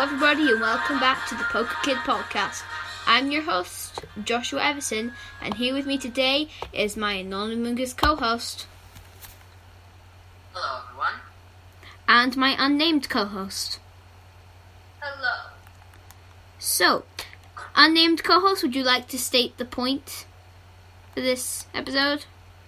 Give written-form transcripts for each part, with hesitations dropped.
everybody, and welcome back to the Poker Kid podcast. I'm your host, Joshua Everson, and here with me today is my anonymous co-host. Hello, everyone. And my unnamed co-host. Hello. So, unnamed co-host, would you like to state the point for this episode?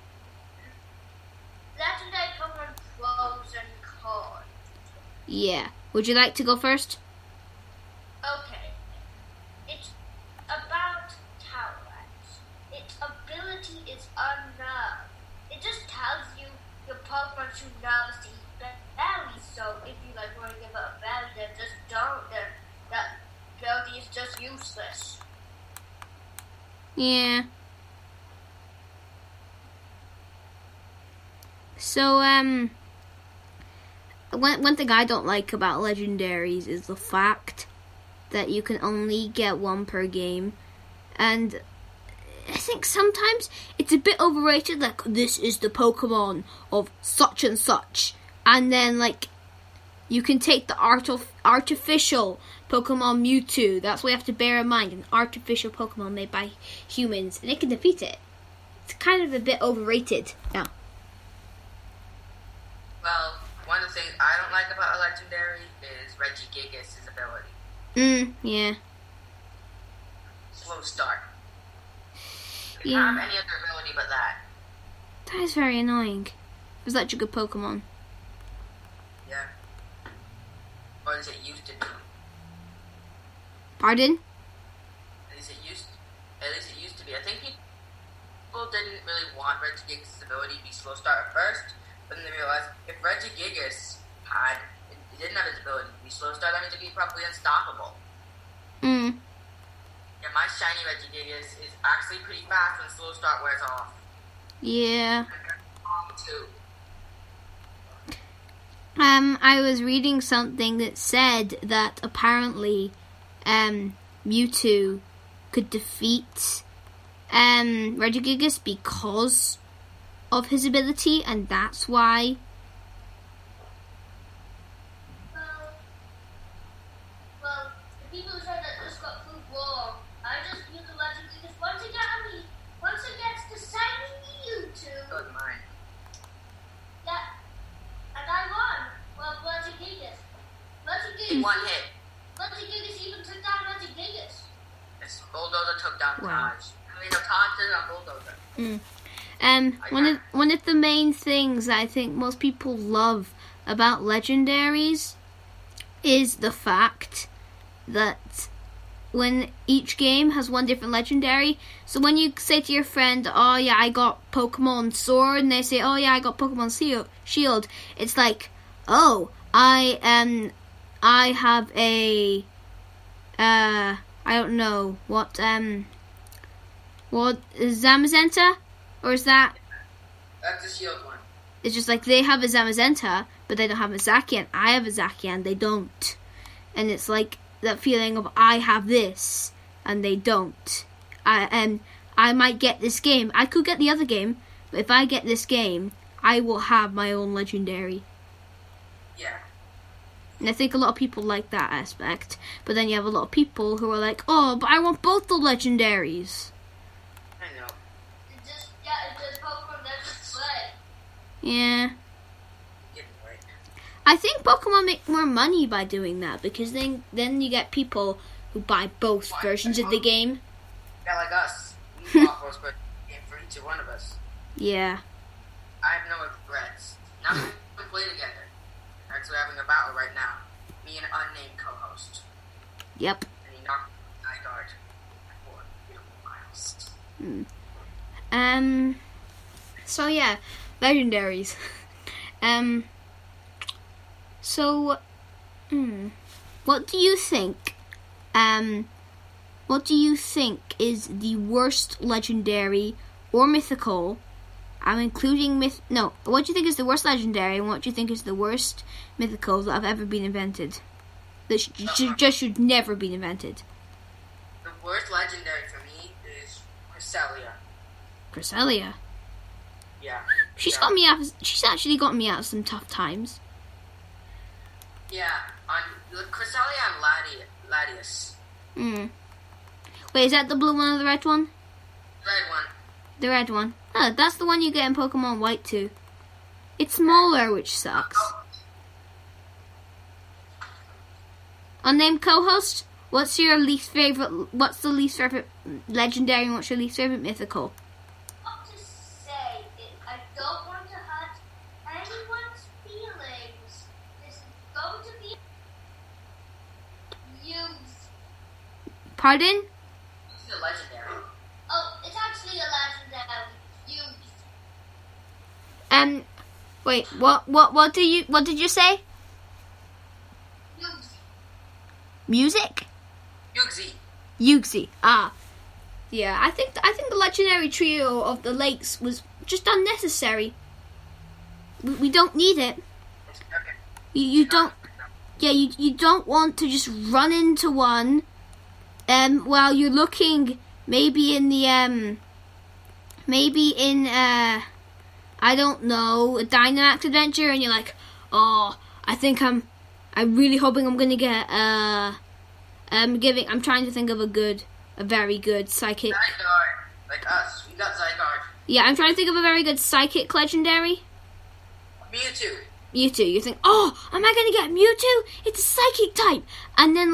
Legendary Pokemon pros and cons. Yeah. Would you like to go first? Okay. It's about Talent. Its ability is unknown. It just tells you your Pokemon should nervous to eat berries. So if you want to give it a berry, then just don't. Then that ability is just useless. Yeah. So, one thing I don't like about legendaries is the fact that you can only get one per game. And I think sometimes it's a bit overrated, like, this is the Pokemon of such and such. And then, you can take the artificial Pokemon Mewtwo. That's what you have to bear in mind, an artificial Pokemon made by humans. And it can defeat it. It's kind of a bit overrated now. Well, one of the things I don't like about a legendary is Regigigas' ability. Yeah. Slow start. It Yeah. can't have any other ability but that. That is very annoying. It's such a good Pokemon. Yeah. Or at least it used to be. Pardon? At least it used to be. I think people didn't really want Regigigas' ability to be slow start at first, but then they realized if Regigigas didn't have his ability to be slow start, that means it'd be probably unstoppable. Yeah, my shiny Regigigas is actually pretty fast when slow start wears off. Yeah. Too. I was reading something that said that apparently, Mewtwo could defeat, Regigigas because of his ability, and that's why. Well, the people who said that this got proved wrong. I just feel the Regigigas once it gets to signing Mewtwo. So is mine. Yeah, and I won. Well, Regigigas One hit. even took down Regigigas. This Bulldozer took down Wow. Taj. I mean, Taj is a Bulldozer. One of the main things I think most people love about legendaries is the fact that when each game has one different legendary, so when you say to your friend, oh yeah, I got Pokemon Sword, and they say, oh yeah, I got Pokemon Shield, it's like, oh, I have a, I don't know, what is Zamazenta? Or is that... That's the Shield one. It's just like they have a Zamazenta, but they don't have a Zacian. I have a Zacian, they don't. And it's like that feeling of I have this, and they don't. I might get this game. I could get the other game, but if I get this game, I will have my own legendary. Yeah. And I think a lot of people like that aspect. But then you have a lot of people who are like, oh, but I want both the legendaries. I know. It just Pokemon doesn't play. Yeah. Getting right. I think Pokemon make more money by doing that, because then you get people who buy both versions of the game. Yeah, like us. We bought both versions of the game for each one of us. Yeah. I have no regrets. Now we can play together. Actually, we're having a battle right now. Me and an unnamed co-host. Yep. And he knocked my guard for beautiful miles. So yeah, legendaries. So, what do you think? What do you think is the worst legendary or mythical? I'm including what do you think is the worst legendary, and what do you think is the worst mythical that have ever been invented? That should never be invented. The worst legendary for me is Cresselia. Cresselia. Yeah. She's actually got me out of some tough times. Yeah, The Cresselia and Latias. Wait, is that the blue one or the red one? Red one. The red one. Oh, that's the one you get in Pokemon White too. It's smaller, which sucks. Unnamed co-host, what's the least favorite legendary and what's your least favorite mythical? What to say? I don't want to hurt anyone's feelings. This is going to be used. Pardon? This is a legendary. Oh, it's actually a legendary. Used. Wait, what did you say? Used. Music? Yuxi. Ah. Yeah, I think the legendary trio of the lakes was just unnecessary. We don't need it. Okay. You don't. Yeah, you don't want to just run into one. While you're looking, maybe in I don't know, a Dynamax adventure, and you're like, oh, I'm really hoping I'm gonna get I'm trying to think of a very good psychic. Zygarde. Like us. We got Zygarde. Yeah, I'm trying to think of a very good psychic legendary. Mewtwo. You think, oh, am I gonna get Mewtwo? It's a psychic type, and then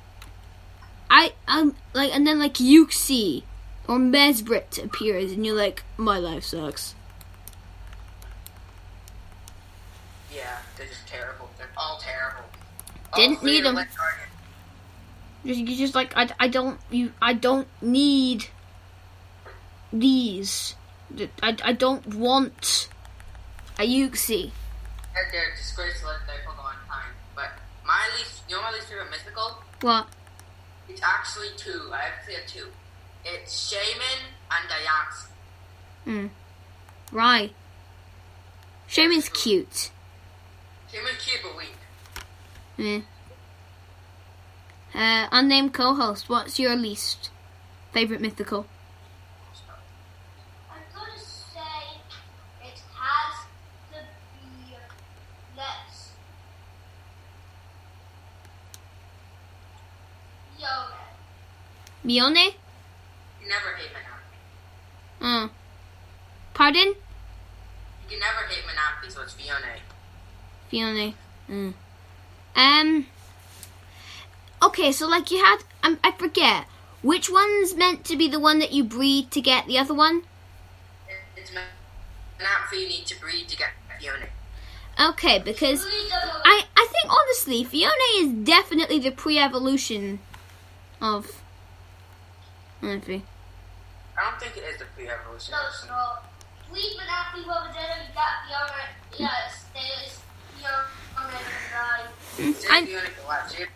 and then Uxie or Mesbrit appears, and you're like, my life sucks. Yeah, they're just terrible. They're all terrible. Didn't need them. You just like, I don't need these. I don't want a Uxie. They're disgraceful legendary Pokemon time. But my least favorite mythical? What? It's actually two. I actually have two. It's Shaman and Diancie. Right. Shaman's cute. Shaman's cute but weak. Unnamed co-host, what's your least favorite mythical? I'm going to say it has to be less. Mione? You never hate Manaphy. Pardon? You can never hate Manaphy, so it's Fione. Okay, so you had, I forget, which one's meant to be the one that you breed to get the other one? It's Manaphy you need to breed to get Fione. Okay, because I think honestly, Fione is definitely the pre-evolution of Manaphy. I don't think it is the pre-evolution. No, it's not. We Manaphy what was it? We got Fione. Yes, there's Fione and Fione for what, dude?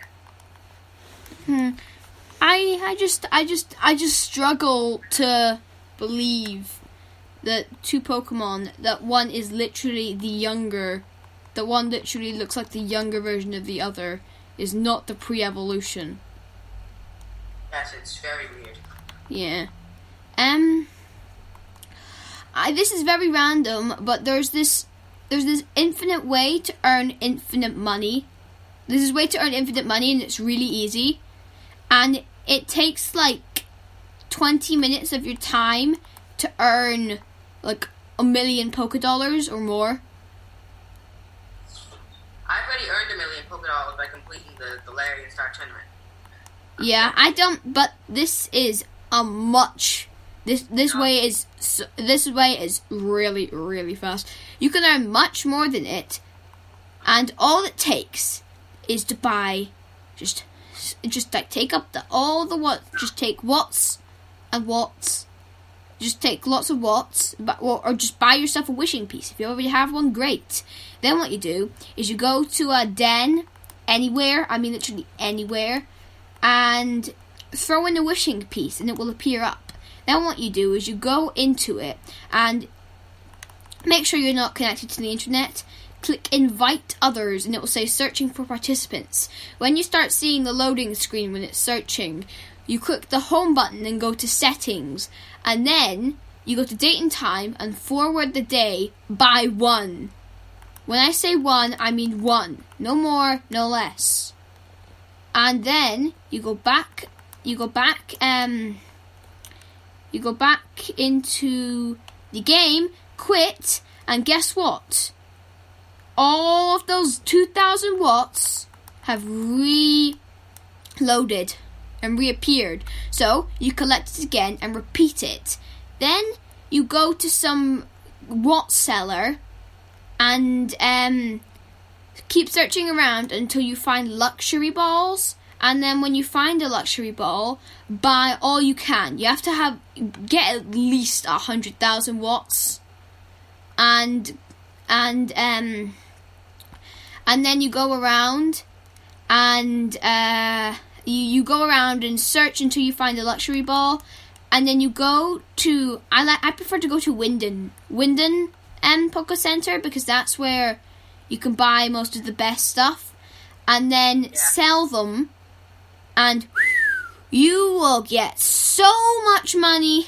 I just struggle to believe that two Pokemon, that one is literally that one literally looks like the younger version of the other, is not the pre-evolution. Yes, it's very weird. Yeah. This is very random, but there's this infinite way to earn infinite money. There's this way to earn infinite money, and it's really easy. And it takes 20 minutes of your time to earn 1 million Pokédollars or more. I've already earned 1 million Pokédollars by completing the Larian Star Tournament. Yeah, I don't. But this is a much. This way is really, really fast. You can earn much more than it, and all it takes is to buy just take up just take watts and watts. Just take lots of watts, or just buy yourself a wishing piece. If you already have one, great. Then what you do is you go to a den anywhere, I mean literally anywhere, and throw in a wishing piece and it will appear up. Then what you do is you go into it and make sure you're not connected to the internet. Click invite others and it will say searching for participants. When you start seeing the loading screen when it's searching, you click the home button and go to settings, and then you go to date and time and forward the day by 1. When I say 1, I mean 1. No more, no less. and then you go back into the game, quit, and guess what? All of those 2,000 watts have reloaded and reappeared. So you collect it again and repeat it. Then you go to some watt seller and keep searching around until you find luxury balls. And then when you find a luxury ball, buy all you can. You have to get at least 100,000 watts. And then you go around and you go around and search until you find a luxury ball. And then you go to I prefer to go to Winden Poké Center, because that's where you can buy most of the best stuff, and then sell them, and you will get so much money.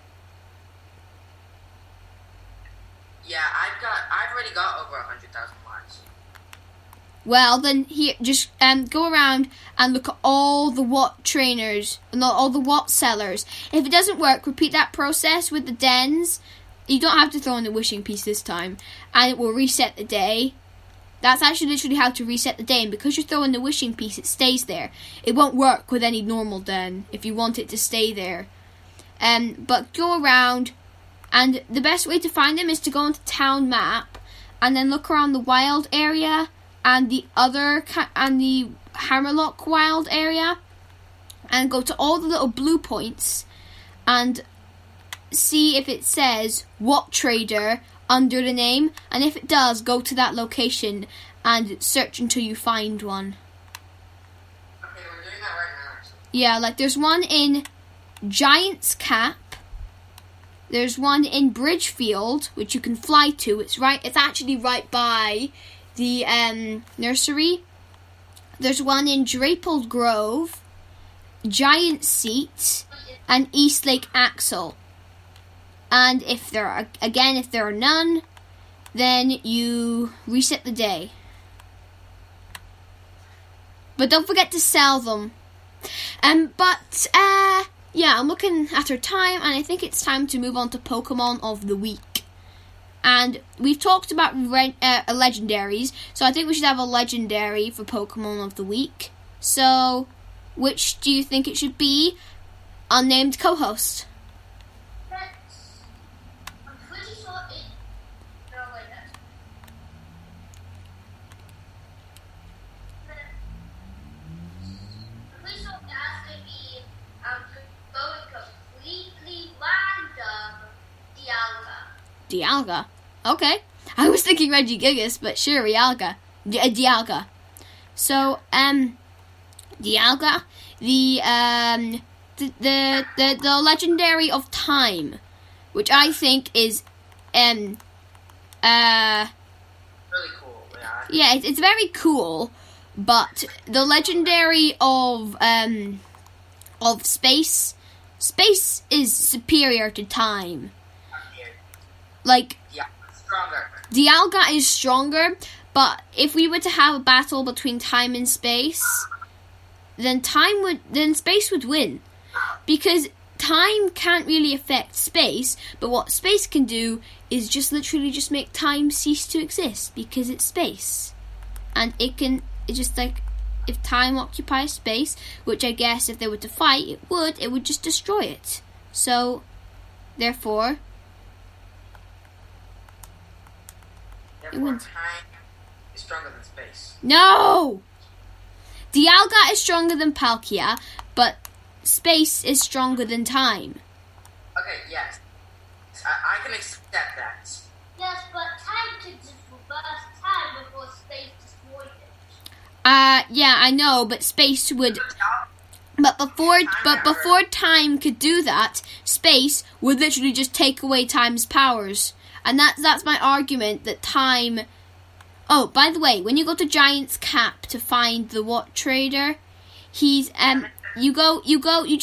Yeah, I've already got over 100,000 watts. Well, then here, just go around and look at all the watt trainers, not all the watt sellers. If it doesn't work, repeat that process with the dens. You don't have to throw in the wishing piece this time, and it will reset the day. That's actually literally how to reset the day, and because you throw in the wishing piece, it stays there. It won't work with any normal den if you want it to stay there. But go around, and the best way to find them is to go into town map, and then look around the wild area and the Hammerlock wild area, and go to all the little blue points and see if it says Watt Trader under the name, and if it does, go to that location and search until you find one. Okay, we're doing that right now, actually. Yeah, like there's one in Giant's Cap, there's one in Bridgefield, which you can fly to. It's actually right by the nursery. There's one in Drapeled Grove, Giant Seat, and East Lake Axle. And if there are none, then you reset the day. But don't forget to sell them. Yeah, I'm looking at our time, and I think it's time to move on to Pokemon of the Week. And we've talked about legendaries, so I think we should have a legendary for Pokemon of the Week. So, which do you think it should be? Unnamed co-host. I'm pretty sure it... No, wait, that's... I'm pretty sure it has to be going completely random. Dialga. Dialga. Okay. I was thinking Regigigas, but sure, Dialga. Dialga. So, Dialga, the legendary of time, which I think is Really cool, yeah. Yeah, it's very cool, but the legendary of space is superior to time. Like, Yeah, stronger. Dialga is stronger, but if we were to have a battle between time and space, then space would win, because time can't really affect space, but what space can do is just literally just make time cease to exist, because it's space. And it's just like, if time occupies space, which I guess if they were to fight, it would just destroy it. So, therefore, wins. Time is stronger than space. No! Dialga is stronger than Palkia, but space is stronger than time. Okay, yes. I can accept that. Yes, but time could just reverse time before space destroyed it. Yeah, I know, but space would... But before time could do that, space would literally just take away time's powers. And that's my argument, that time... Oh, by the way, when you go to Giant's Cap to find the Watt Trader, he's you